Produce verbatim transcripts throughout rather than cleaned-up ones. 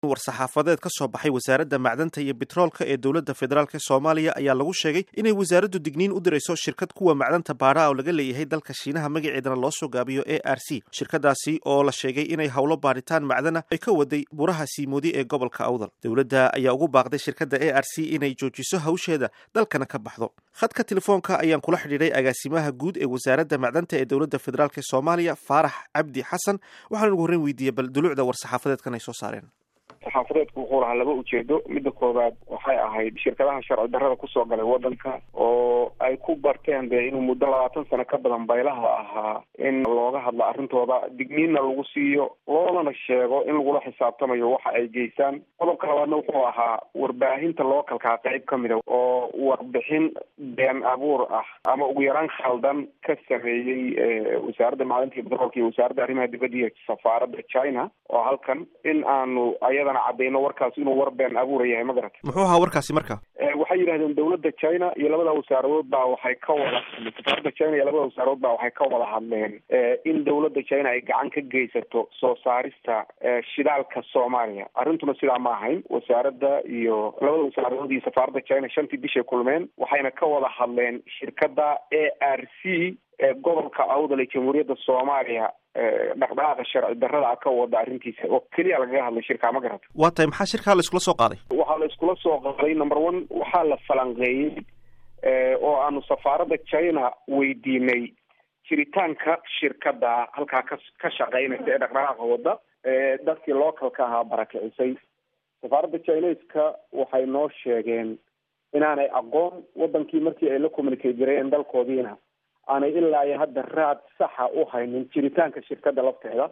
war-saxaafadeed ka soo baxay wasaaradda macdanta iyo bitroolka ee dowladda federaalk soomaaliya ayaa lagu sheegay inay wasaaraddu digniin u dirayso shirkad kuwa macdanta baadha oo laga leeyahay dalka shiinaha magaceedana loo soo gaabiyo a r c shirkadaasi oo la sheegay inay howlo baadhitaan macdana ay ka waday buraha siimoodi ee gobolka awdal. dowladda ayaa ugu baaqday shirkadda a r c inay joojiso hawsheeda dalkana ka baxdo. khadka telefoonka ayaan kula xidhiidhay agaasimaha guud ee wasaaradda macdanta ee dowladda federaalk soomaaliya faarax cabdi xasan waxaan ugu horreyn weydiiyey bal dulucda war-saxaafadeedkan ay soo saareen. saxaafadeedku wuxuu lahaa laba ujeedo. midda koowaad waxay ahayd shirkadaha sharci darrada kusoo galay wadanka oo ay ku barteen dee inuu muddo labaatan sano ka badan baylaha ahaa in looga hadlo arrintooda, digniinna lagu siiyo, loolana sheego in lagula xisaabtamayo waxa ay geystaan. qodobka labaadna wuxuu ahaa warbaahinta lookalkaa qayb ka mida oo warbixin been abuur ah ama ugu yaraan khaldan ka sameeyey wasaaradda macdanta iyo bitroolka iyo wasaaradda arrimaha dibadda iyo safaaradda China oo halkan in aanu ayada cadeyno warkaas inuu war been abuura yahay. ma garat muxuu ahaa warkaasi marka? waxay yidhahdeen dowladda China iyo labada wasaarood baa waxay ka wada safaaradda China iyo labada wasaarood baa waxay ka wada hadleen in dowladda China ay gacan ka geysato soo saarista shidaalka Soomaaliya. arrintuna sidaa ma ahayn. wasaaradda iyo labada wasaarood iyo safaaradda China shantii bishay kulmeen waxayna ka wada hadleen shirkadda A R C ee gobolka awdal ee jamhuuriyadda Soomaaliya dhaqdhaqaaqa sharci darrada ka wada arrintiisa oo keliya lagaga hadlay shirka. ma garata waa tahay maxaa shirkaa la iskula soo qaaday? waxaa la iskula soo qaaday number one waxaa la falanqeeyey oo aanu safaaradda China weydiinay jiritaanka shirkadda halkaa ka ka shaqeynaysa ee dhaqdhaqaaqa wada ee dadkii localka ahaa barakicisay. safaaradda Chinese-ka waxay noo sheegeen inaanay aqoon wadankii markii ay la communicate jireen dalkoodiina aanay ilaa iyo hadda raad saxa u haynin jiritaanka shirkadda lafteeda.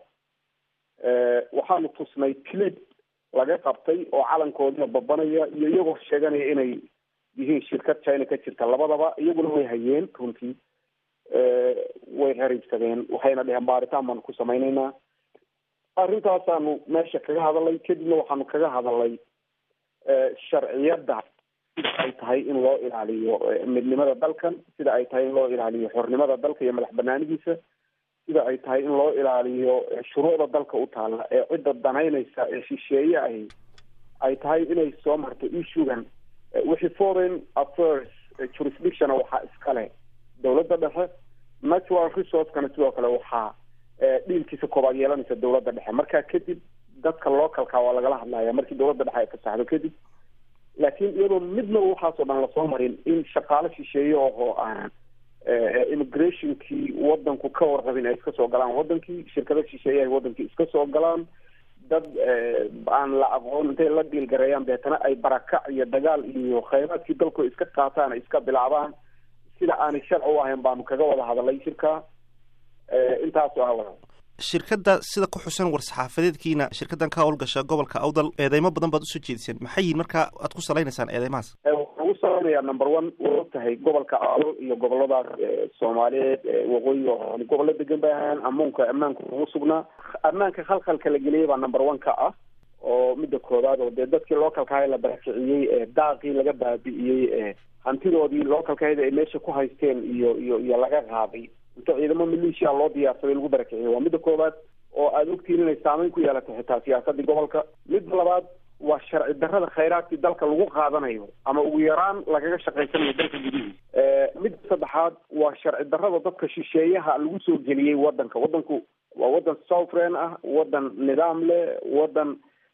waxaanu tusnay clip laga qabtay oo calankoodina babanaya iyo iyagoo sheeganaya inay yihiin shirkad China ka jirta. labadaba iyaguna way hayeen runtii way xariibsadeen waxayna dheheen baaritaan baanu ku samaynaynaa. arrintaasaanu meesha kaga hadalay. kadibna waxaanu kaga hadalay sharciyadda sida ay tahay in loo ilaaliyo midnimada dalkan, sida ay tahay in loo ilaaliyo xornimada dalka iyo madax banaanidiisa, sida ay tahay in loo ilaaliyo shuruucda dalka u taala ee cidda danaynaysa ee shisheeye ahi ay tahay inay soo marto issuegan. wixii foreign affairs jurisdiction waxaa iskale dowladda dhexe. natural resource-kana sidoo kale waxaa dhiilkiisa koobaad yeelanaysa dowladda dhexe. markaa kadib dadka localka waa lagala hadlaya markii dowladda dhexe ay fasaxdo kadib. laakiin iyadoo midna waxaasoo dhan lasoo marin in shaqaale shisheeye oo aan immigrationkii wadanku ka warqabin ay iska soo galaan wadankii, shirkado shisheeye ay wadankii iska soo galaan, dad aan la aqoon intay la dhiilgareeyaan deetana ay barakac iyo dagaal iyo khayraadkii dalku iska qaataan ay iska bilaabaan sida aanay sharci u ahayn baanu kaga wada hadalay shirka. intaasoo ah shirkadda sida ku xusan war-saxaafadeedkiina shirkaddan ka howlgasha gobolka awdal eedeymo badan baad usoo jeediseen. maxay yihin markaa aad ku salaynaysaan eedeymahaas? waxaan ugu salaynayaa number one waa ogtahay gobolka awdal iyo gobolada soomaaliyeed waqooyi oo gobollo degan bay ahaan amuunka ammaanku ugu sugnaa. ammaanka khalkhalka la geliyey baa number one ka ah oo midda koowaad oo dee dadkii localka la barakiciyey ee daaqii laga baabi'iyey ee hantidoodii localkaeda ay meesha ku haysteen iyo iyo iyo laga qaaday inta ciidamo maleeshiya loo diyaarsaday lagu barakiciyey. waa midda koowaad oo aada ogtiin inay saameyn ku yeelatay xitaa siyaasadii gobolka. midda labaad waa sharci darrada khayraadkii dalka lagu qaadanayo ama ugu yaraan lagaga shaqaysanayo dalka gudihiisa. midda saddexaad waa sharci darrada dadka shisheeyaha lagu soo geliyey wadanka. wadanku waa wadan sovereign ah, wadan nidaam leh, wadan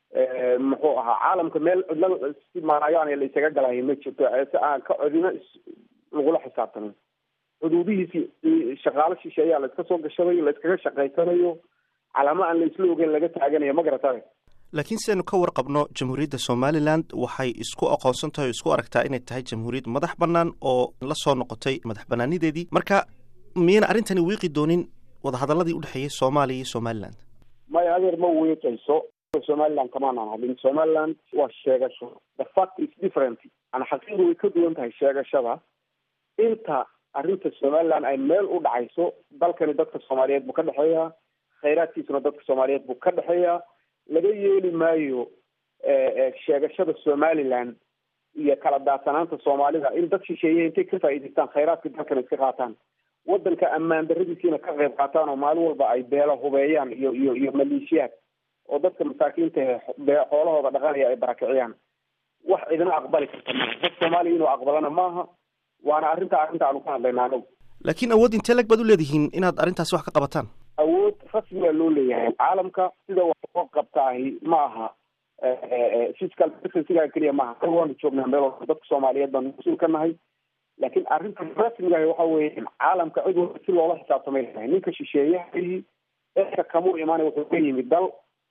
muxuu ahaa caalamka meel cidla si maarayaan la isaga galayo ma jirto si aan ka codina lagula xisaabtamin. xuduudihiisii shaqaale shisheeyaa la iska soo gashanayo, la iskaga shaqaysanayo, calaamo aan la isla ogeyn laga taaganayo. ma garataay laakiin sidaynu ka warqabno jamhuuriyadda somaliland waxay isku aqoonsan tahay o isku aragtaa inay tahay jamhuuriyad madax bannaan oo la soo noqotay madax bannaanideedii. marka miyayna arrintani wiiqi doonin wadahadaladii udhexeeyay soomaaliya iyo somaliland? maya adeer ma wiiqayso. somaliland kamaanaan hadlin. somaliland waa sheegasho. the fact is different. ana xaqiiqdu way ka duwan tahay sheegashada. inta arrinta somaliland ay meel u dhacayso dalkani dadka soomaaliyeed buu ka dhexeeyaa, khayraadkiisuna dadka soomaaliyeed buu ka dhexeeyaa. laga yeeli maayo sheegashada somaliland iyo kala daadsanaanta soomaalida in dad shisheeye intay ka faa'iidaystaan khayraadka dalkana iska qaataan, wadanka ammaan daradiisiina ka qayb qaataan oo maalin walba ay beelo hubeeyaan iyo iyo iyo maleeshiyaad oo dadka masaakiinta xoolahooda dhaqanaya ay barakiciyaan wax cidina aqbali karta maaha. dad soomaaliya inuu aqbalana maaha, waana arrinta arrinta aanu ka hadlayna anagu. laakiin awood intee leg baad u leedihiin inaad arrintaasi wax ka qabataan? awood rasmiga loo leeyahay. caalamka sida wax loo qabtaahi ma aha fiscal sigaa keliya maaha. anagu waanu joognaa meel walba, dadka soomaaliyeed baanu mas-uul ka nahay. laakiin arrinta rasmigahi waxa weeye in caalamka cid walba si loola xisaabtamay lahay. ninka shisheeyahaii eeka kamuu imaanay wuxuu ka yimid dal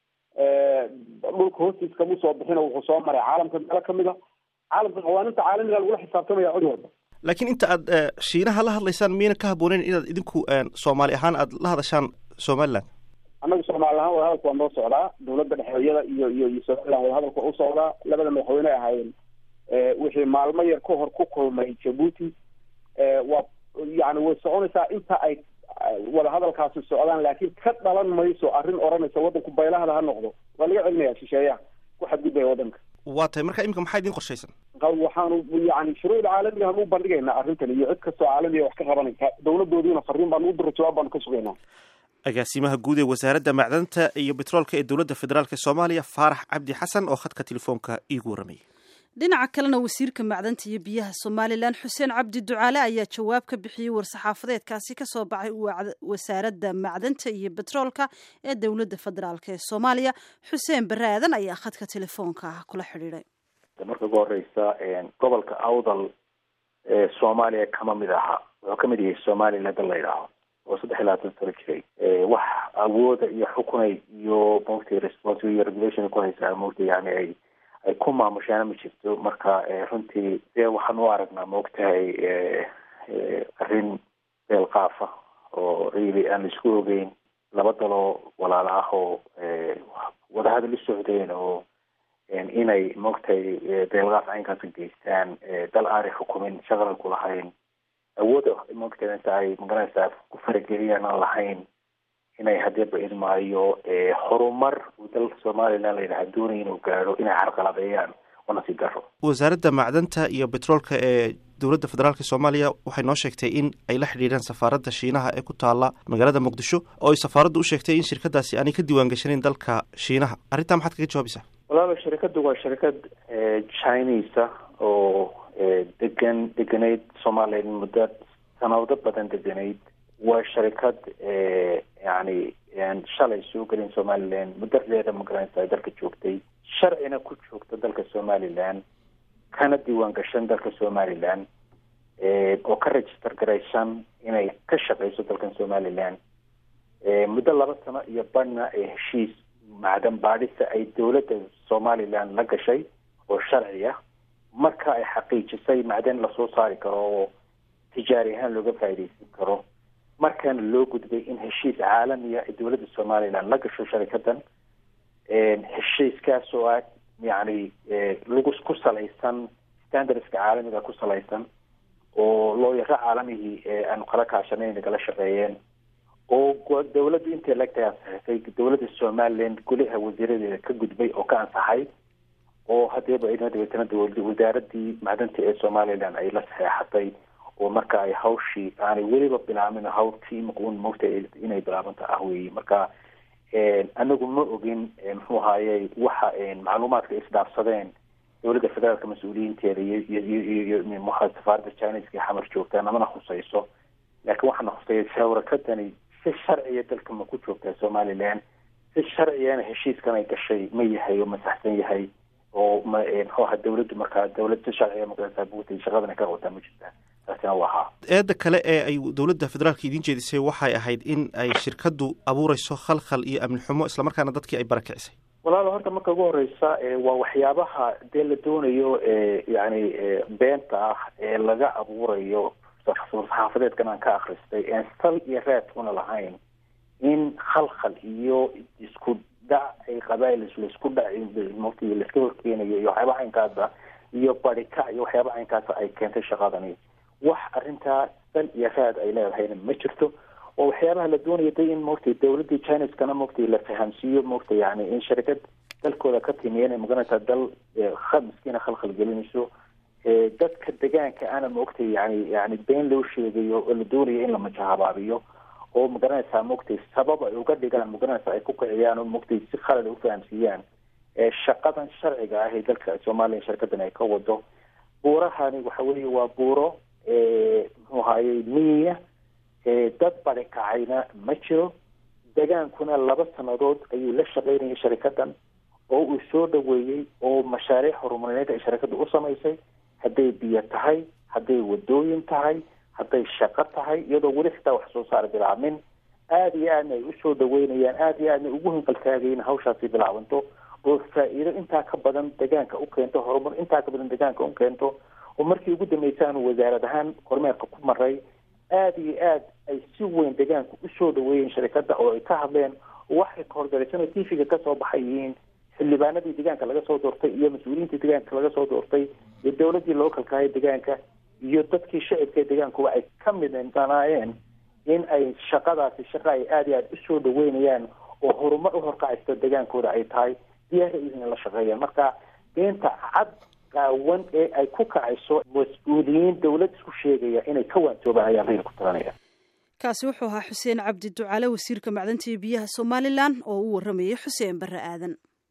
dhulka hoostiis kamuu soo bixina wuxuu soo maray caalamka meelo kamid a. caalamka qawaaninta caalamiga lagula xisaabtamaya cid walba. laakiin inta aad shiinaha la hadlaysaan miyayna ka habbooneyn inaad idinku soomaali ahaan aad la hadashaan somaliland? annagu soomaali ahaan wadahadalka waa noo socdaa. dawladda dhexeeyada iyo iyo iyo somaliland wadahadalka u socdaa. labada madaxweyne ahaayeen wixii maalmo yar ka hor ku kulmay jabuuti. waa yani way soconaysaa inta ay wadahadalkaasi socdaan, laakiin ka dhalan mayso arrin odhanaysa waddanku baylahada ha noqdo. waa laga celinaya shisheeyaha ku xadgudbaya waddanka. waa tahay marka imika maxaa idin qorshaysan? waxaanu yani shuruucda caalamiga hanu bandhigaynaa arrintan, iyo cid kastoo caalamiga wax ka qabanaysa dawladoodiina fariin baanu u diro, jawaab baanu ka sugaynaa. agaasimaha guud ee wasaaradda macdanta iyo betroolka ee dowladda federaalk soomaaliya faarax cabdi xasan oo khadka telefoonka iigu waramayay. dhinaca kalena wasiirka macdanta iyo biyaha somalilan xuseen cabdi ducaale ayaa jawaab ka bixiyey war-saxaafadeedkaasi ka soo baxay wasaaradda macdanta iyo betroolka ee dowladda federaalk ee soomaaliya. xuseen bare aadan ayaa khadka telefoonka kula xidhiiday. marka ugu horeysa gobolka awdal ee soomaaliya kama mid aha, wuxuu kamid yahay somaliland la yidhaaho oo saddex iyo labaatan sano jiray. wax awooda iyo xukunay iyo maogtay responsible iyo regulation ku haysaa maogtay yani ay ay ku maamushaana ma jirto. marka runtii dee waxaan u aragnaa maogtahay arrin beel qaafa oo really aan isku ogeyn laba daloo walaalo ah oo wadahadal u socdeen oo inay maogtahay beelqaaf caynkaasi geystaan dal aanay xukumin, shaqana ku lahayn, awood maogtahay inta ay magaranaysaa ku farageliyaan aan lahayn, inay hadeeba idmaayo horumar uu dalka somaliland layidhaha doonaya inuu gaadho inay carqaladeeyaan wana si daro. wasaaradda macdanta iyo betroolka ee dowladda federaalk soomaaliya waxay noo sheegtay in ay la xidhiidhaan safaaradda shiinaha ee ku taala magaalada muqdisho, oo ay safaaraddu u sheegtay in shirkadaasi aanay ka diiwaan gashanayn dalka shiinaha. arrintaa maxaad kaga jawaabaysaa? walaalo shirkaddu waa shirkad chinesa oo degan deganayd somaliland muddo sanado badan deganayd. waa sharikad yani shalay soo gelin somaliland muddadeeda magaranaysa dalka joogtay, sharcina ku joogta dalka somaliland, kana diiwaan gashan dalka somaliland, oo ka register garaysan inay ka shaqeyso dalkan somaliland. muddo laba sano iyo badhna ee heshiis macdan baadhisa ay dowladda somaliland la gashay oo sharci ah. marka ay xaqiijisay macdan lasoo saari karo oo tijaari ahaan looga faa'iidaysan karo, markaana loo gudbay in heshiis caalamiya ay dowladda somaliland la gasho sharikadan. heshiiskaas oo ah yani lagu ku salaysan standardska caalamiga ku salaysan oo looyaro caalamihii aanu kala kaashanay nagala shaqeeyeen, oo dowladda intay lagtahay ansaxisay dowladda somaliland golaha wasiiradeeda ka gudbay oo ka ansaxay, oo hadeeba dabeetana wasaaradii macdanta ee somaliland ay la saxeexatay, oo marka ay hawshii aanay weliba bilaabin hawltii maquun moogta inay bilaabanta ah weeye. marka anagu ma ogin muxuu ahaaye waxa macluumaadka isdhaafsadeen dowladda federaalka mas-uuliyiinteeda iyo muxaa safaaradda chineska ee xamar joogtaa namana khusayso. laakiin waxaana khusaya shawrakadani si sharciya dalka ma ku joogtaa somaliland, si sharciyana heshiiskan ay gashay ma yahay oo ma saxsan yahay, oo ma muxuu ahaa dowladdu markaa dowlad si sharciya magaranaysaa buutay shaqadana ka wadaa ma jirtaa. eedda kale ee ay dowladda federaalka idiin jeedisay waxay ahayd in ay shirkaddu abuureyso khalkhal iyo amni xumo, islamarkaana dadkii ay barakicisay. walaalo horta marka ugu horeysa waa waxyaabaha dee la doonayo yani beenta ah ee laga abuurayo saxaafadeedkan aan ka akristay en sal iyo raad una lahayn, in khalkhal iyo isku dhac ay qabaa'il laisku dhac mugti laiska horkeenayo iyo waxyaabaha caynkaasa iyo barika iyo waxyaabaha caynkaasa ay keentay shaqadani. wax arrintaa sal iyo raad ay leedahayna ma jirto, oo waxyaabaha la doonaya da in maogtay dowladii chineskana maogtay la fahamsiiyo maogtay yani in sharikad dalkooda ka timiya inay magaranaysaa dal miskiina khalkhal gelinayso, dadka degaanka ana maogtay yani yani been loo sheegayo oo la doonayo in la majahabaabiyo, oo magaranaysaa mogtay sabab ay uga dhigaan magaranaysaa ay ku kiciyaan oo mogtay si khalad u fahamsiiyaan shaqadan sharciga ah ee dalka Soomaaliya shirkadan ay ka wado. buurahani waxa weeye waa buuro muxuu ahaayey miya dad bari kacayna ma jiro. degaankuna laba sanadood ayuu la shaqaynayay shirkadan oo uu soo dhaweeyey oo mashaariic horumarineed ay shirkadu u samaysay, hadday biyo tahay, hadday wadooyin tahay, hadday shaqo tahay, iyadoo weli xitaa wax soo saar bilaamin. aada iyo aadna ay usoo dhaweynayaan, aada iyo aadna ugu hinqaltaagayeen hawshaasi bilaabanto oo faa'iido intaa ka badan deegaanka u keento, horumar intaa ka badan deegaanka u keento. oo markii ugu dambeysaan wasaarad ahaan kormeerka ku maray, aada iyo aad ay si weyn deegaanka usoo dhaweeyeen shirkadda oo ay ka hadleen waxay ka hordaraysan T V-ga ka soo baxay yihiin xildhibaanadii deegaanka laga soo doortay iyo mas-uuliyiintii deegaanka laga soo doortay iyo dowladdii localka ee deegaanka iyo dadkii shacabka ee deegaanka waa ay ka midnaayeen in ay shaqadaasi shaqa ay aada iyo aada usoo dhaweynayaan oo horumar u horkacaysta deegaankooda ay tahay diyaar in la shaqeeya. marka beenta cad qaawan ee ay ku kacayso mas-uuliyiin dowlad isku sheegaya inay ka waantoobaan ayaa reer ku talanaya. kaasi wuxuu ahaa Xuseen Cabdi Ducaale, wasiirka macdanta iyo biyaha Somaliland, oo u waramayay Xuseen Barre Aadan.